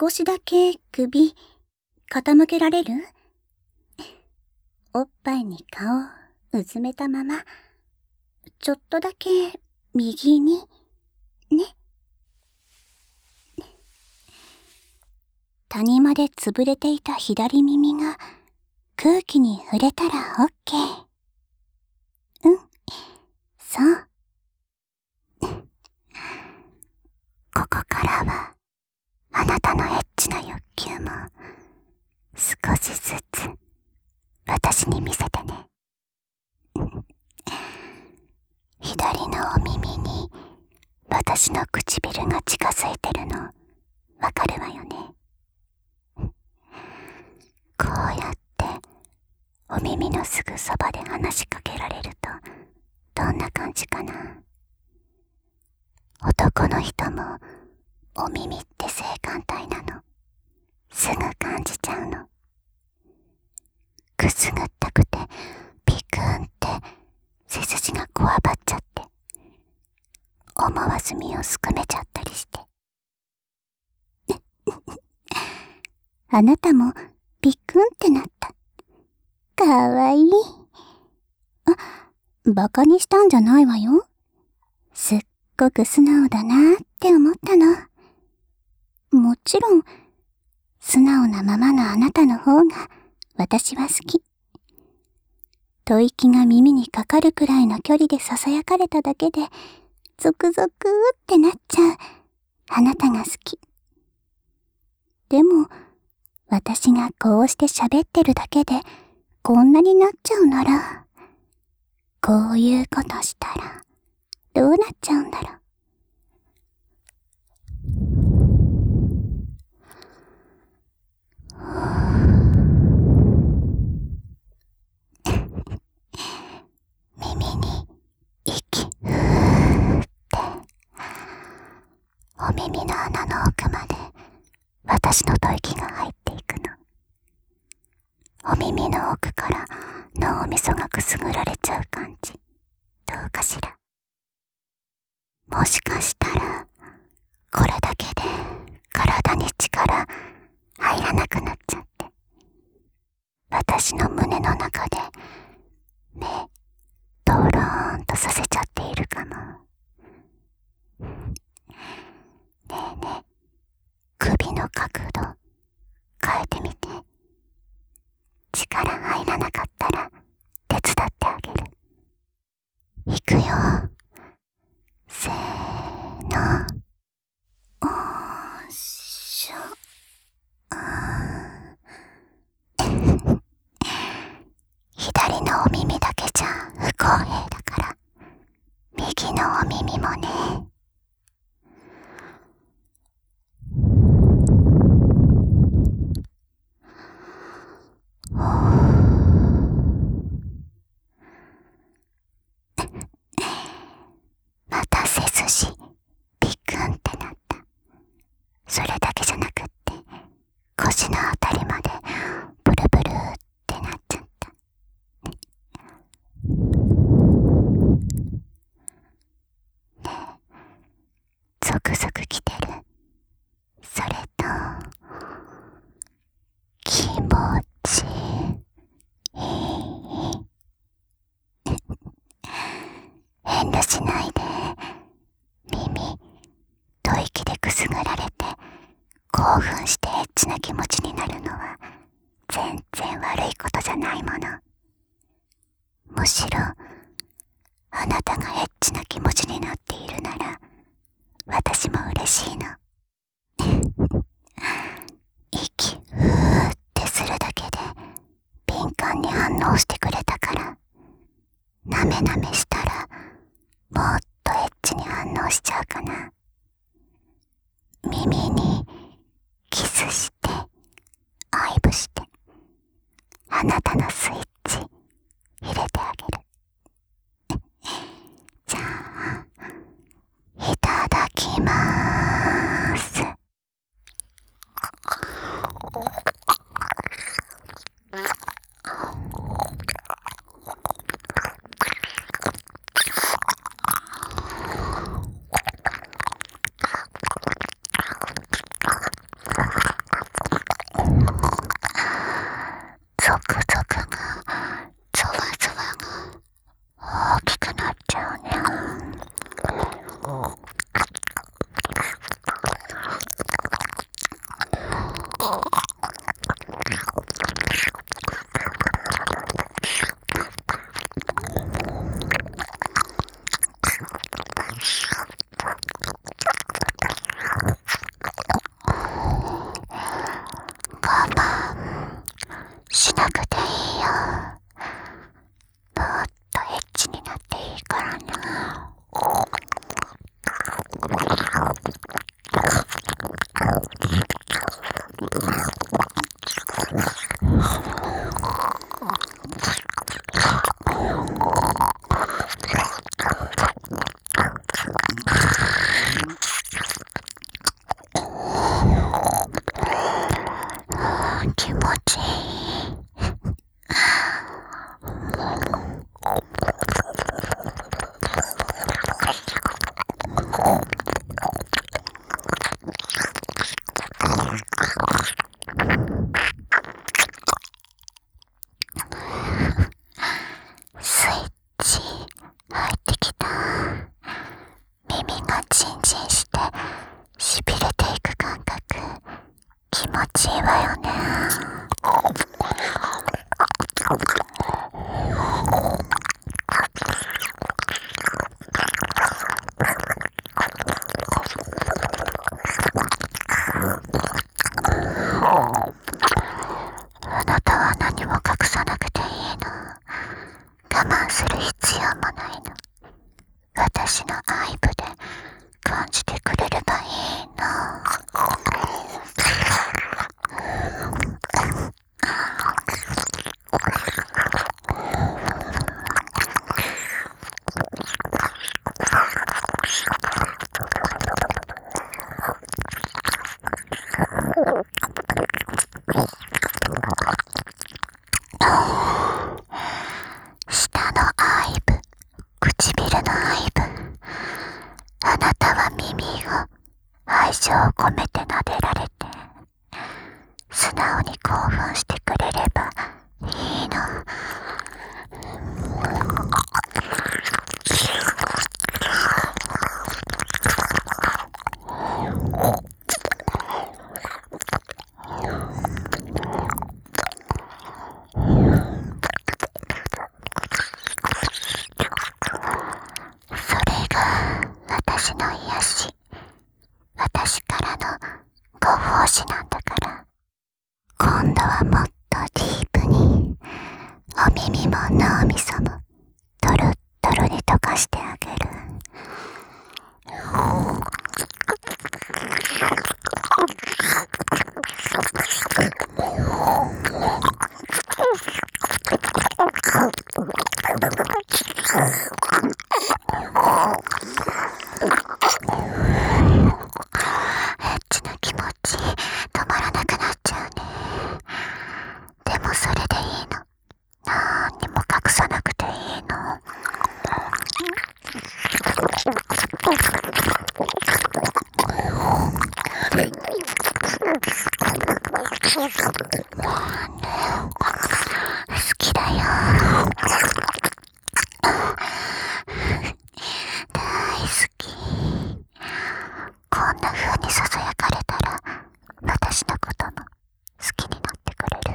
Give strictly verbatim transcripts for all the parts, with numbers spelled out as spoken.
少しだけ首、傾けられる？おっぱいに顔、うずめたまま、ちょっとだけ右に、ね。谷間で潰れていた左耳が空気に触れたらオッケー。うん、そう。ここからは、あなたのエッチな欲求も、少しずつ、私に見せてね。左のお耳に、私の唇が近づいてるの、わかるわよね。こうやって、お耳のすぐそばで話しかけられると、どんな感じかな。男の人も、お耳って性感帯なの。すぐ感じちゃうの。くすぐったくて、ピクーンって背筋がこわばっちゃって、思わず身をすくめちゃったりして。あなたもピクーンってなった。かわいい。あ、バカにしたんじゃないわよ。すっごく素直だなーって思ったの。もちろん、素直なままのあなたの方が私は好き。吐息が耳にかかるくらいの距離で囁かれただけで、ゾクゾクってなっちゃうあなたが好き。でも、私がこうして喋ってるだけでこんなになっちゃうなら、こういうことしたらどうなっちゃうんだろう。耳に息ふーってお耳の穴の奥まで私の吐息が入っていくの。お耳の奥から脳みそがくすぐられちゃう感じ、どうかしら。もしかしたらこれだけで体に力入らなくなっちゃって、私の胸の中で目ドローンとさせちゃっているかも。ねえねえ、首の角度変えてみて。力入らなかったら手伝ってあげる。いくよ。せーの。おーしょ。左のお耳だけじゃ不公平だから、右のお耳もね。また背筋ピクンってなった。それだけじゃなくって、腰のあたりまでブルブルってなっちゃった。ねえ、ゾクゾクきてる。それと気持ちいい。遠慮しないで。耳吐息でくすぐられて興奮してエッチな気持ちになるのは全然悪いことじゃないもの。むしろあなたがエッチな気持ちになっているなら私も嬉しいの。息ふーってするだけで敏感に反応してくれたから、なめなめしたらもっとエッチに反応しちゃうかな。耳にキスして愛撫して、あなたのスイッチ入れてあげる。じゃあいただきまーす。 気持ちいい。スイッチ入ってきた。耳がチンチンしてしびれていく感覚、気持ちいいわよね。あなたは何も隠さなくていいの。我慢する必要もないの。私の愛撫で感じてくれればいいの。舌の愛撫、唇の愛撫、あなたは耳を愛情を込めて撫でられて、素直に興奮してくれればいいの。それが私の癒し、私からのご奉仕なんだから。今度はもっとディープに、お耳も脳みそもトロットロに溶かしてあげる。エッチな気持ち止まらなくなっちゃうね。でもそれでいいの。なんにも隠さなくていいの。好きだよ。大好き。こんな風にささやかれたら、私のことも好きになってくれる。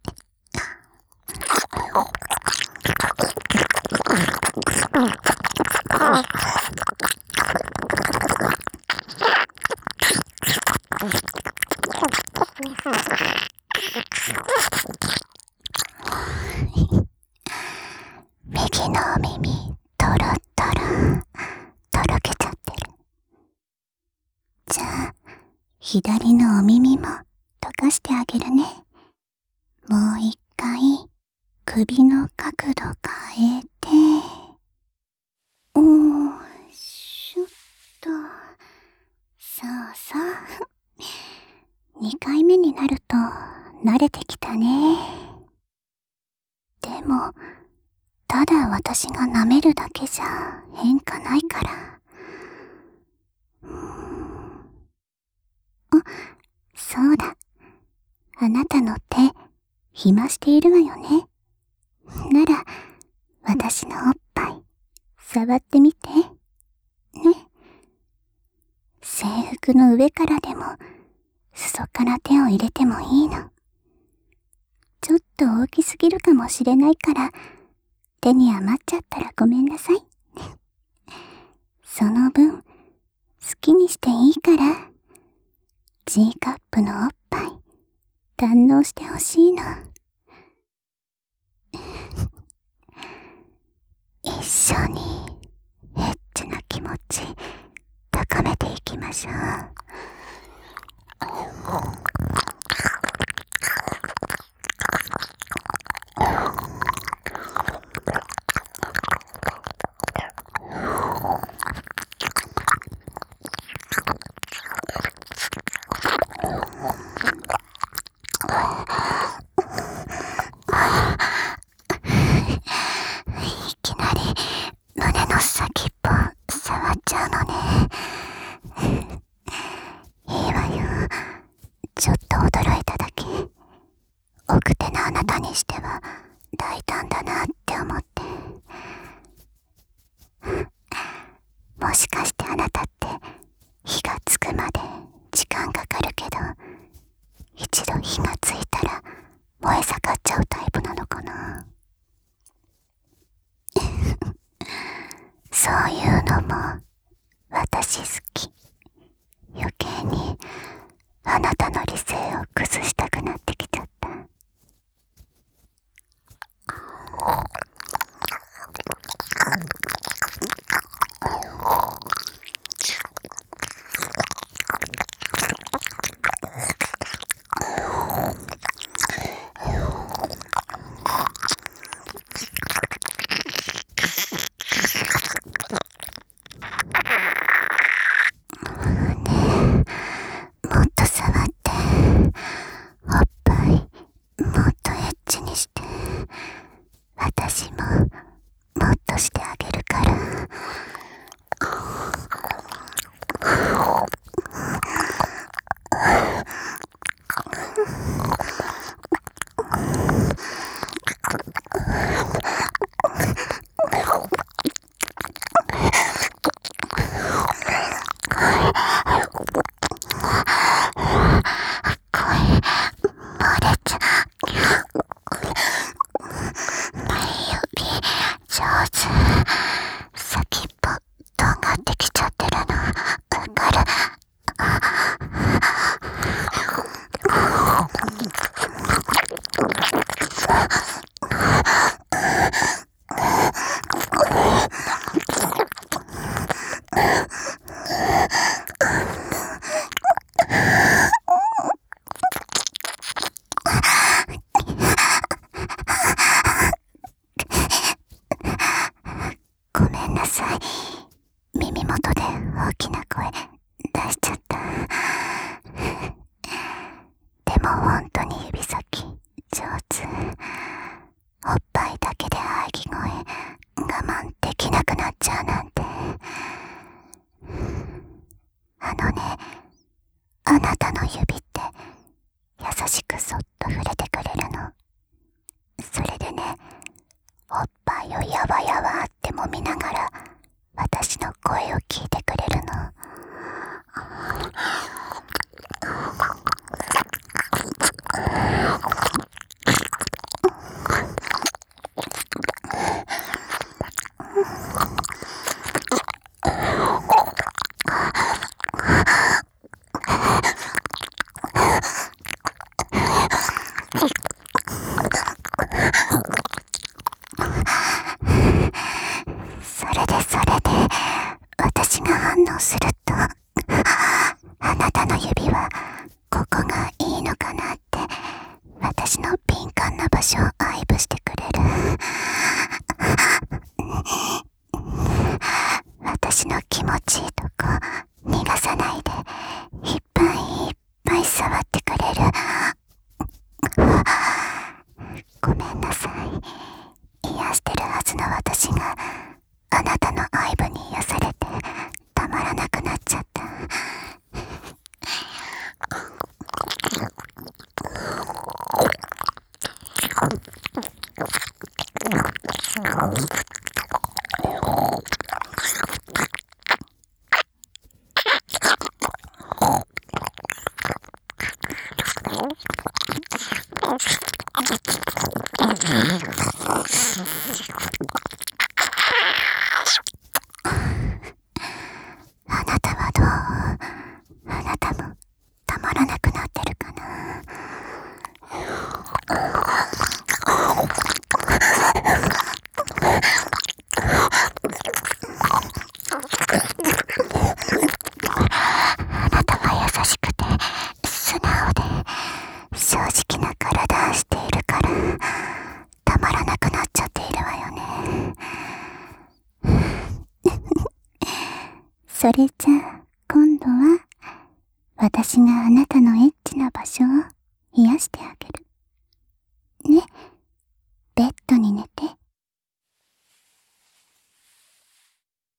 右のお耳、トロットロ、とろけちゃってる。じゃあ、左のお耳も溶かしてあげるね。もう一回、首の角度変えて、おー、しょっと。そうそう。二回目になると、慣れてきたね。でも、ただ私が舐めるだけじゃ変化ないから。うーん。あ、そうだ。あなたの手、暇しているわよね。なら、私のおっぱい、触ってみて。ね。制服の上からでも、裾から手を入れてもいいの。ちょっと大きすぎるかもしれないから、手に余っちゃったらごめんなさい。その分、好きにしていいから、G カップのおっぱい、堪能してほしいの。一緒に、エッチな気持ち、高めていきましょう。 あなたの理性を崩したくなってきちゃった。もっと触って、おっぱいもっとエッチにして、私ももっとしてあげるから。上手。先っぽとんがってきちゃってるのわかる？ごめんなさい。耳元で大きな声出しちゃった。でも本当に指先上手。おっぱいだけで喘ぎ声我慢できなくなっちゃうなんて。あのね、あなたの指って優しくそっと触れてくれるの。それでね、おっぱいをやわやわって揉みながら私の声を聞いてくれるの。それでそれで私が反応すると、あなたの指はここがいいのかなって私の敏感な場所を愛撫してくれる。私の気持ちいいとこ逃がさないでいっぱいいっぱい触ってくれる。ごめんなさい。癒してるはずの私があなたの愛撫に癒されてたまらなくなっちゃった。あなたはどう？あなたもたまらなくなってるかな？あなたは優しくて素直で正直な体をしているからたまらなくなっちゃっているわよね。それじゃあ今度は私があなたのエッチな場所を癒してあげる。